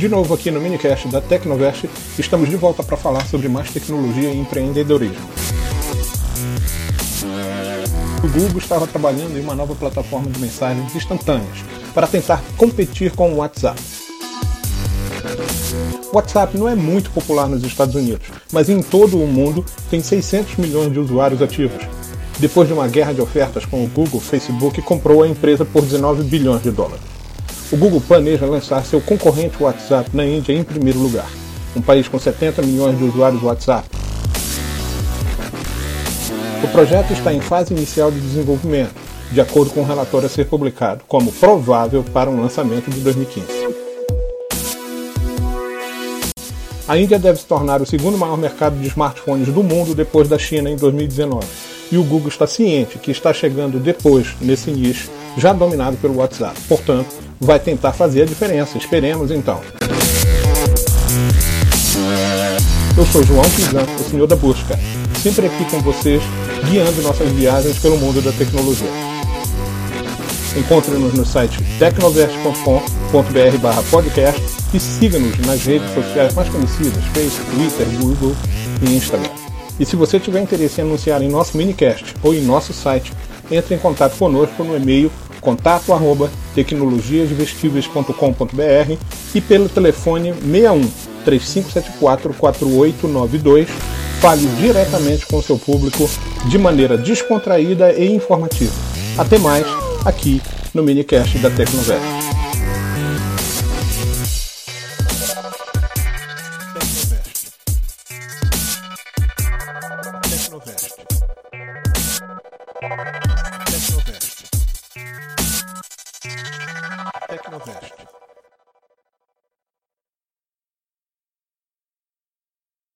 De novo aqui no minicast da Tecnovest, estamos de volta para falar sobre mais tecnologia e empreendedorismo. O Google estava trabalhando em uma nova plataforma de mensagens instantâneas para tentar competir com o WhatsApp. O WhatsApp não é muito popular nos Estados Unidos, mas em todo o mundo tem 600 milhões de usuários ativos. Depois de uma guerra de ofertas com o Google, Facebook comprou a empresa por 19 bilhões de dólares. O Google planeja lançar seu concorrente WhatsApp na Índia em primeiro lugar, um país com 70 milhões de usuários WhatsApp. O projeto está em fase inicial de desenvolvimento, de acordo com um relatório a ser publicado, como provável para um lançamento de 2015. A Índia deve se tornar o segundo maior mercado de smartphones do mundo depois da China em 2019, e o Google está ciente que está chegando depois nesse nicho, já dominado pelo WhatsApp. Portanto, vai tentar fazer a diferença. Esperemos então. Eu sou João Pizan, o Senhor da Busca, sempre aqui com vocês, guiando nossas viagens pelo mundo da tecnologia. Encontre-nos no site tecnovest.com.br/podcast e siga-nos nas redes sociais mais conhecidas, Facebook, Twitter, Google e Instagram. E se você tiver interesse em anunciar em nosso minicast ou em nosso site, entre em contato conosco no e-mail contato@tecnologiasvestiveis.com.br e pelo telefone 61 3574 4892. Fale diretamente com o seu público de maneira descontraída e informativa. Até mais, aqui no minicast da Tecnovest. Tecnovest.